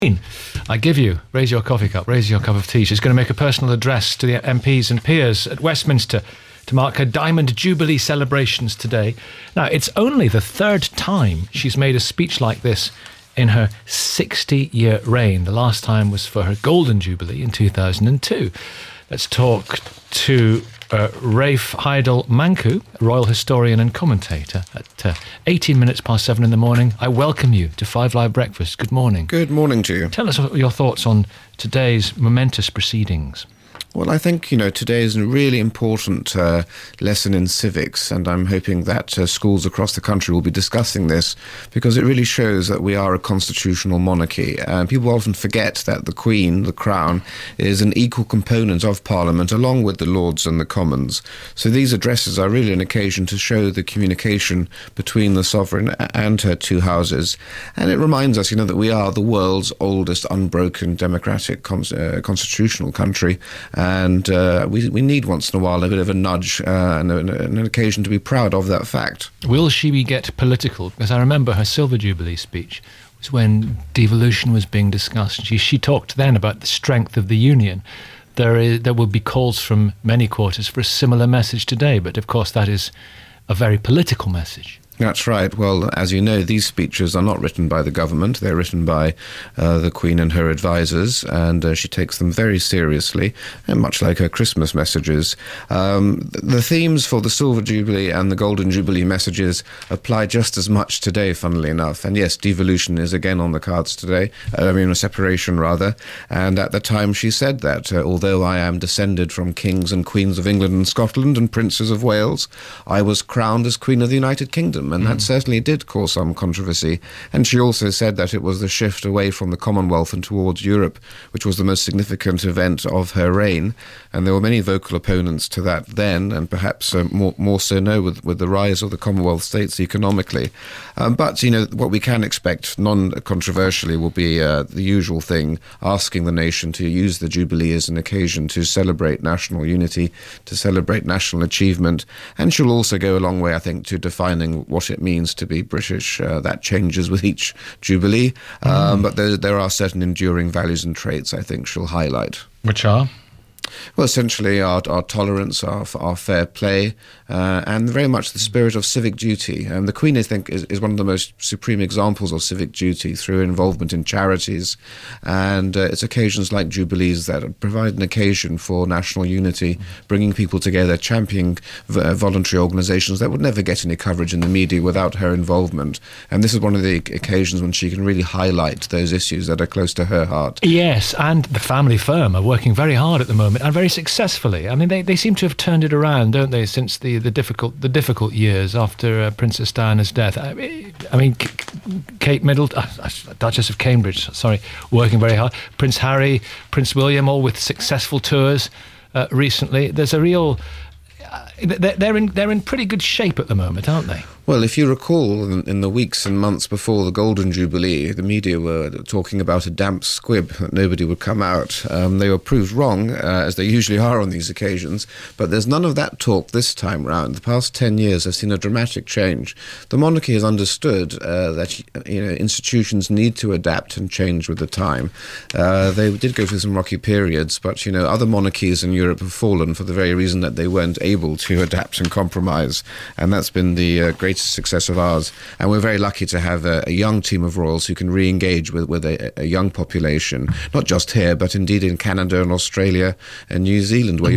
I give you, raise your coffee cup, raise your cup of tea. She's going to make a personal address to the MPs and peers at Westminster to mark her Diamond Jubilee celebrations today. Now, it's only the third time she's made a speech like this in her 60-year reign. The last time was for her Golden Jubilee in 2002. Let's talk to Rafe Heidel-Manku, royal historian and commentator, at 18 minutes past 7 in the morning. I welcome you to 5 Live Breakfast. Good morning. Good morning to you. Tell us your thoughts on today's momentous proceedings. Well, I think, today is a really important lesson in civics, and I'm hoping that schools across the country will be discussing this because it really shows that we are a constitutional monarchy. And people often forget that the Queen, the Crown, is an equal component of Parliament along with the Lords and the Commons. So these addresses are really an occasion to show the communication between the sovereign and her two houses. And it reminds us, that we are the world's oldest unbroken democratic constitutional country. And we need once in a while a bit of a nudge and an occasion to be proud of that fact. Will she get political? Because I remember her Silver Jubilee speech was when devolution was being discussed. She talked then about the strength of the union. There will be calls from many quarters for a similar message today, but of course that is a very political message. That's right. Well, as you know, these speeches are not written by the government. They're written by the Queen and her advisors, and she takes them very seriously, and much like her Christmas messages. The themes for the Silver Jubilee and the Golden Jubilee messages apply just as much today, funnily enough. And yes, devolution is again on the cards today. A separation, rather. And at the time she said that, although I am descended from kings and queens of England and Scotland and princes of Wales, I was crowned as Queen of the United Kingdom. And that certainly did cause some controversy. And she also said that it was the shift away from the Commonwealth and towards Europe, which was the most significant event of her reign. And there were many vocal opponents to that then, and perhaps more so now with the rise of the Commonwealth states economically. But, what we can expect non-controversially will be the usual thing, asking the nation to use the Jubilee as an occasion to celebrate national unity, to celebrate national achievement. And she'll also go a long way, I think, to defining what it means to be British. That changes with each Jubilee, but there are certain enduring values and traits I think she'll highlight. Which are? Well, essentially our tolerance, our fair play, and very much the spirit of civic duty. The Queen, I think, is one of the most supreme examples of civic duty through involvement in charities. And it's occasions like Jubilees that provide an occasion for national unity, bringing people together, championing voluntary organisations that would never get any coverage in the media without her involvement. And this is one of the occasions when she can really highlight those issues that are close to her heart. Yes, and the family firm are working very hard at the moment, and very successfully. I mean, they seem to have turned it around, don't they, since the difficult years after Princess Diana's death. I mean, Kate Middleton, Duchess of Cambridge, working very hard. Prince Harry, Prince William, all with successful tours recently. There's a real... They're in pretty good shape at the moment, aren't they? Well, if you recall, in the weeks and months before the Golden Jubilee, the media were talking about a damp squib, that nobody would come out. They were proved wrong, as they usually are on these occasions, but there's none of that talk this time round. The past 10 years have seen a dramatic change. The monarchy has understood that institutions need to adapt and change with the time. They did go through some rocky periods, but other monarchies in Europe have fallen for the very reason that they weren't able to adapt and compromise, and that's been the greatest success of ours. And we're very lucky to have a young team of royals who can re-engage with a young population, not just here, but indeed in Canada and Australia and New Zealand, where